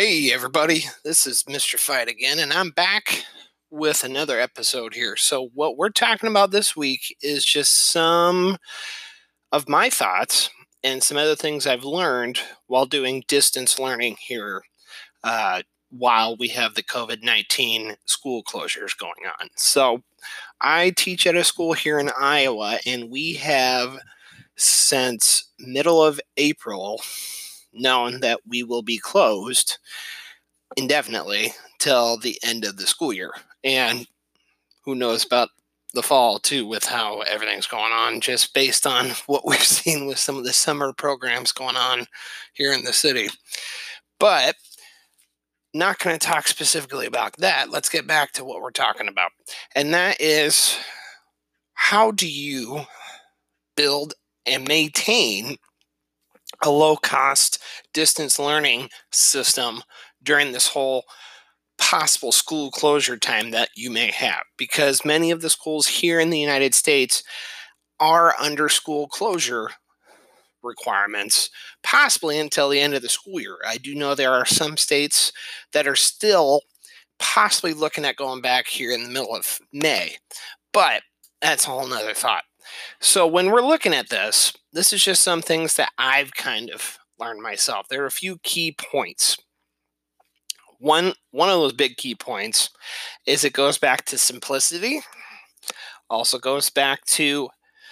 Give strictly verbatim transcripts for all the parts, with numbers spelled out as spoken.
Hey everybody, this is Mister Fight again, and I'm back with another episode here. So, what we're talking about this week is just some of my thoughts and some other things I've learned while doing distance learning here uh, while we have the COVID nineteen school closures going on. So, I teach at a school here in Iowa, and we have since middle of April known that we will be closed indefinitely till the end of the school year. And who knows about the fall too, with how everything's going on, just based on what we've seen with some of the summer programs going on here in the city. But not going to talk specifically about that. Let's get back to what we're talking about. And that is, how do you build and maintain a low-cost distance learning system during this whole possible school closure time that you may have? Because many of the schools here in the United States are under school closure requirements, possibly until the end of the school year. I do know there are some states that are still possibly looking at going back here in the middle of May, but that's a whole nother thought. So when we're looking at this, this is just some things that I've kind of learned myself. There are a few key points. One, one of those big key points is it goes back to simplicity, also goes back to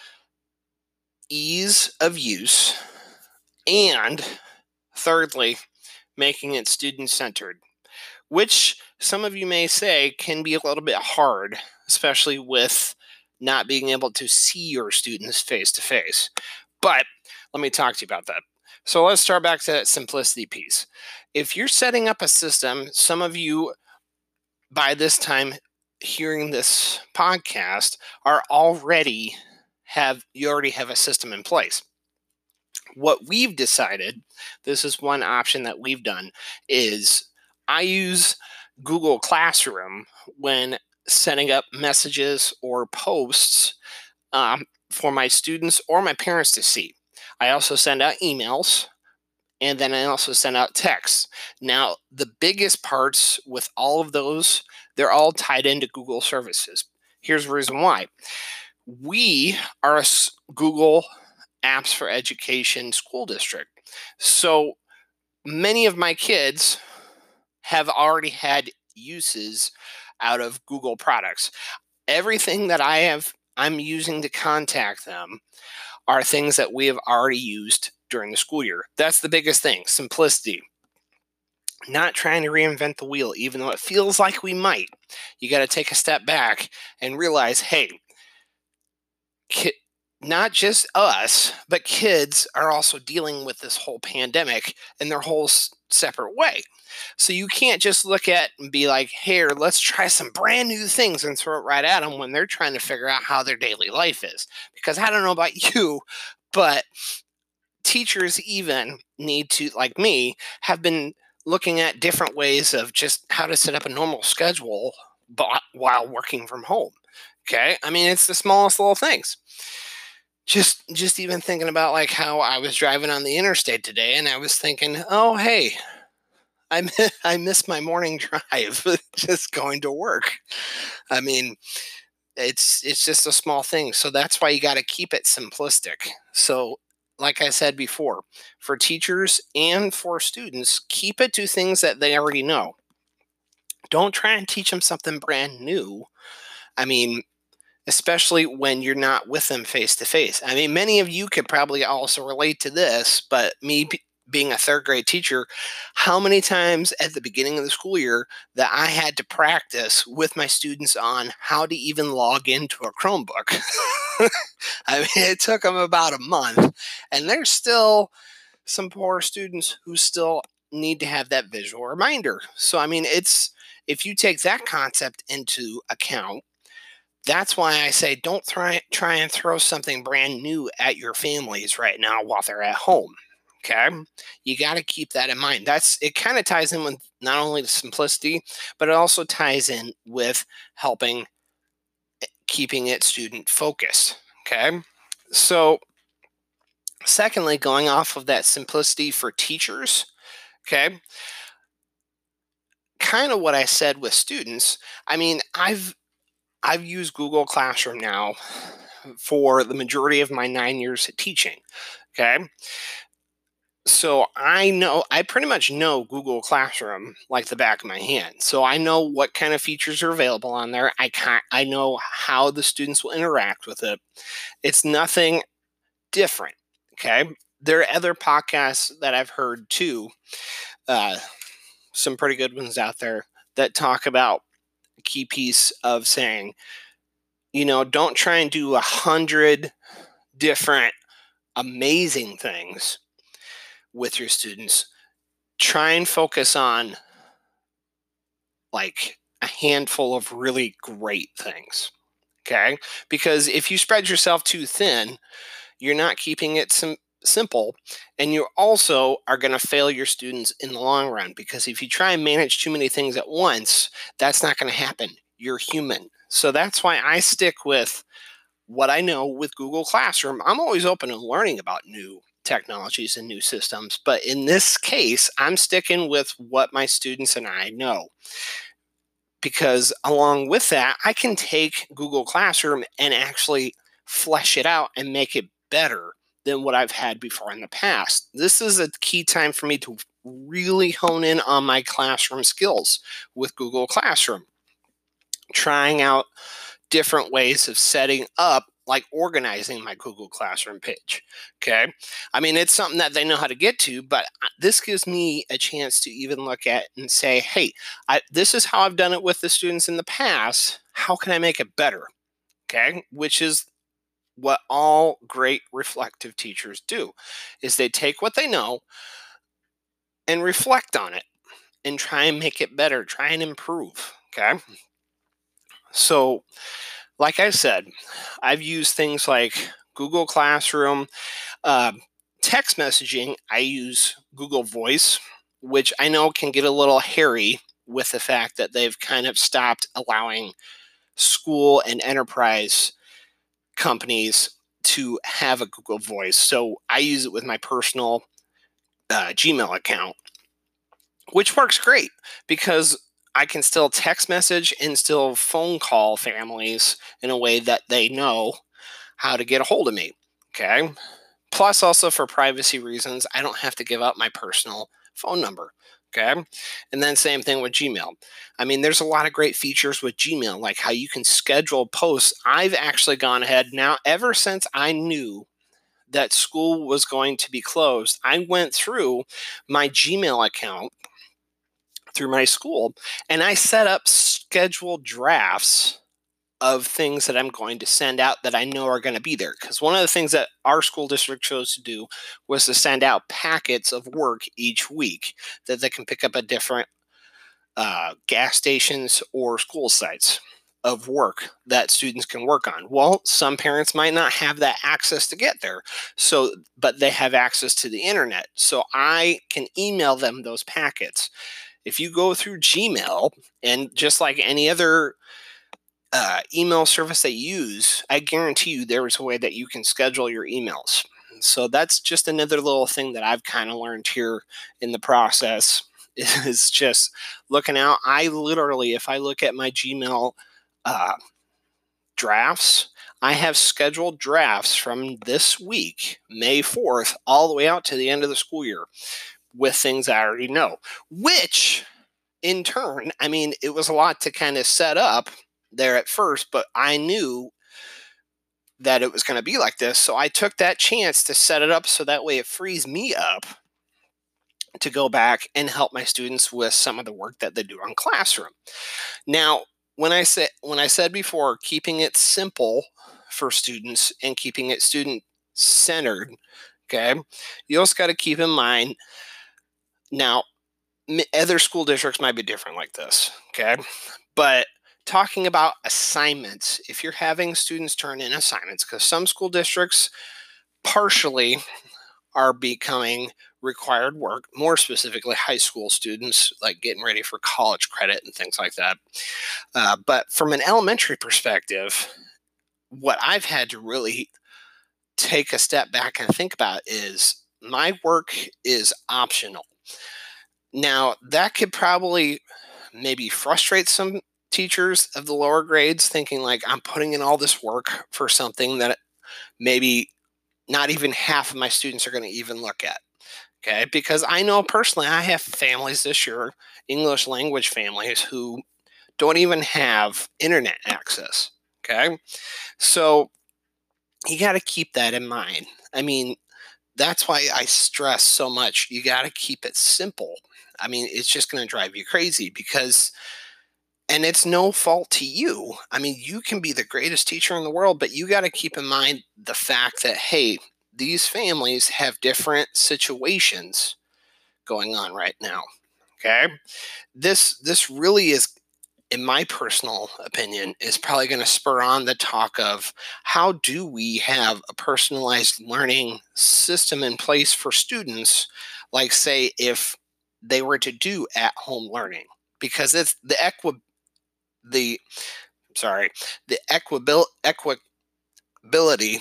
ease of use, and thirdly, making it student-centered, which some of you may say can be a little bit hard, especially with not being able to see your students face-to-face. But let me talk to you about that. So let's start back to that simplicity piece. If you're setting up a system, some of you by this time hearing this podcast are already have, you already have a system in place. What we've decided, this is one option that we've done, is I use Google Classroom when setting up messages or posts um, for my students or my parents to see. I also send out emails, and then I also send out texts. Now, the biggest parts with all of those, they're all tied into Google services. Here's the reason why. We are a Google Apps for Education school district. So many of my kids have already had uses out of Google products. Everything that I have, I'm using to contact them are things that we have already used during the school year. That's the biggest thing, simplicity. Not trying to reinvent the wheel, even though it feels like we might. You got to take a step back and realize, hey, ki- not just us, but kids are also dealing with this whole pandemic in their whole s- separate way. So you can't just look at and be like, here, let's try some brand new things and throw it right at them when they're trying to figure out how their daily life is. Because I don't know about you, but teachers even need to, like me, have been looking at different ways of just how to set up a normal schedule but while working from home. Okay? I mean, it's the smallest little things. Just just even thinking about like how I was driving on the interstate today, and I was thinking, oh, hey, I miss, I miss my morning drive just going to work. I mean, it's it's just a small thing. So that's why you got to keep it simplistic. So like I said before, for teachers and for students, keep it to things that they already know. Don't try and teach them something brand new. I mean, especially when you're not with them face to face. I mean, many of you could probably also relate to this, but me b- being a third grade teacher, how many times at the beginning of the school year that I had to practice with my students on how to even log into a Chromebook? I mean, it took them about a month, and there's still some poor students who still need to have that visual reminder. So, I mean, it's if you take that concept into account, that's why I say don't try try and throw something brand new at your families right now while they're at home. Okay? You got to keep that in mind. That's it kind of ties in with not only the simplicity, but it also ties in with helping keeping it student focused. Okay? So, secondly, going off of that simplicity for teachers, okay? kind of what I said with students. I mean, I've I've used Google Classroom now for the majority of my nine years of teaching. Okay. So I know, I pretty much know Google Classroom like the back of my hand. So I know what kind of features are available on there. I can't, I know how the students will interact with it. It's nothing different. Okay. There are other podcasts that I've heard too, uh, some pretty good ones out there that talk about a key piece of saying, you know, don't try and do a hundred different amazing things with your students. Try and focus on like a handful of really great things. Okay. Because if you spread yourself too thin, you're not keeping it sim- simple. And you also are going to fail your students in the long run. Because if you try and manage too many things at once, that's not going to happen. You're human. So that's why I stick with what I know with Google Classroom. I'm always open to learning about new technologies and new systems. But in this case, I'm sticking with what my students and I know. Because along with that, I can take Google Classroom and actually flesh it out and make it better than what I've had before in the past. This is a key time for me to really hone in on my classroom skills with Google Classroom. Trying out different ways of setting up, like organizing my Google Classroom page. Okay. I mean, it's something that they know how to get to, but this gives me a chance to even look at and say, hey, I, this is how I've done it with the students in the past. How can I make it better? Okay. Which is what all great reflective teachers do, is they take what they know and reflect on it and try and make it better, try and improve. Okay. So, like I said, I've used things like Google Classroom, uh, text messaging. I use Google Voice, which I know can get a little hairy with the fact that they've kind of stopped allowing school and enterprise companies to have a Google Voice. So I use it with my personal uh, Gmail account, which works great because I can still text message and still phone call families in a way that they know how to get a hold of me. Okay. Plus, also for privacy reasons, I don't have to give out my personal phone number. Okay. And then same thing with Gmail. I mean, there's a lot of great features with Gmail, like how you can schedule posts. I've actually gone ahead now, ever since I knew that school was going to be closed, I went through my Gmail account through my school and I set up scheduled drafts of things that I'm going to send out that I know are going to be there. Because one of the things that our school district chose to do was to send out packets of work each week that they can pick up at different uh, gas stations or school sites of work that students can work on. Well, some parents might not have that access to get there, so but they have access to the internet. So I can email them those packets. If you go through Gmail, and just like any other uh, email service they use, I guarantee you there is a way that you can schedule your emails. So that's just another little thing that I've kind of learned here in the process is just looking out. I literally, if I look at my Gmail uh, drafts, I have scheduled drafts from this week, May fourth, all the way out to the end of the school year with things I already know, which in turn, I mean, it was a lot to kind of set up there at first, but I knew that it was going to be like this. So I took that chance to set it up so that way it frees me up to go back and help my students with some of the work that they do on Classroom. Now, when I said when I said before, keeping it simple for students and keeping it student centered, okay, you also got to keep in mind now other school districts might be different like this, okay, but talking about assignments, if you're having students turn in assignments, because some school districts partially are becoming required work, more specifically high school students, like getting ready for college credit and things like that. Uh, but from an elementary perspective, what I've had to really take a step back and think about is my work is optional. Now, that could probably maybe frustrate some teachers of the lower grades, thinking like, I'm putting in all this work for something that maybe not even half of my students are going to even look at. Okay. Because I know personally, I have families this year, English language families, who don't even have internet access. Okay. So you got to keep that in mind. I mean, that's why I stress so much. You got to keep it simple. I mean, it's just going to drive you crazy because, and it's no fault to you. I mean, you can be the greatest teacher in the world, but you got to keep in mind the fact that, hey, these families have different situations going on right now. Okay. This, this really is, in my personal opinion, is probably going to spur on the talk of how do we have a personalized learning system in place for students, like say if they were to do at-home learning, because it's the equi the sorry the equibil equability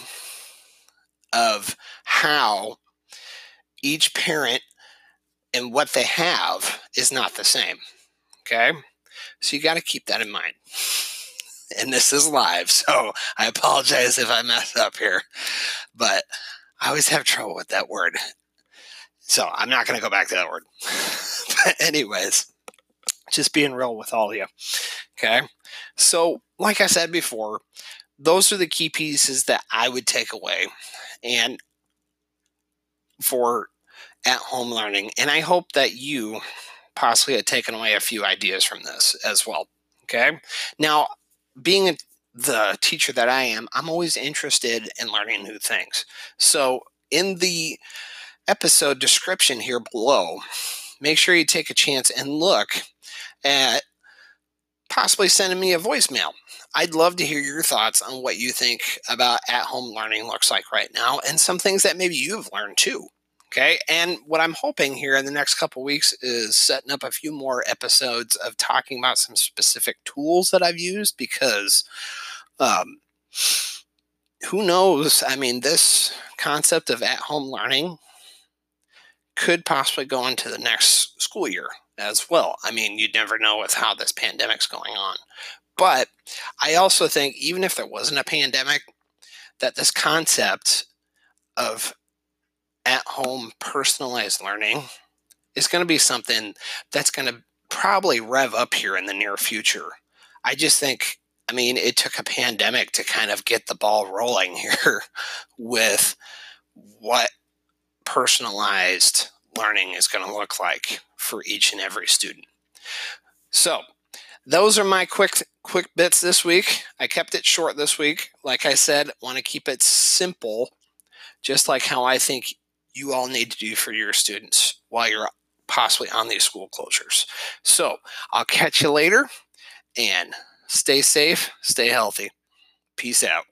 of how each parent and what they have is not the same. Okay, so you got to keep that in mind. And this is live, so I apologize if I mess up here, but I always have trouble with that word. So I'm not going to go back to that word. But anyways, just being real with all of you. Okay. So like I said before, those are the key pieces that I would take away and for at-home learning. And I hope that you possibly have taken away a few ideas from this as well. Okay. Now, being the teacher that I am, I'm always interested in learning new things. So in the episode description here below, make sure you take a chance and look at possibly sending me a voicemail. I'd love to hear your thoughts on what you think about at-home learning looks like right now and some things that maybe you've learned too. Okay. And what I'm hoping here in the next couple weeks is setting up a few more episodes of talking about some specific tools that I've used because um, who knows? I mean, this concept of at-home learning could possibly go into the next school year as well. I mean, you'd never know with how this pandemic's going on. But I also think even if there wasn't a pandemic, that this concept of at-home personalized learning is going to be something that's going to probably rev up here in the near future. I just think, I mean, it took a pandemic to kind of get the ball rolling here with what personalized learning is going to look like for each and every student. So those are my quick quick bits this week. I kept it short this week. Like I said, want to keep it simple, just like how I think you all need to do for your students while you're possibly on these school closures. So I'll catch you later and stay safe, stay healthy. Peace out.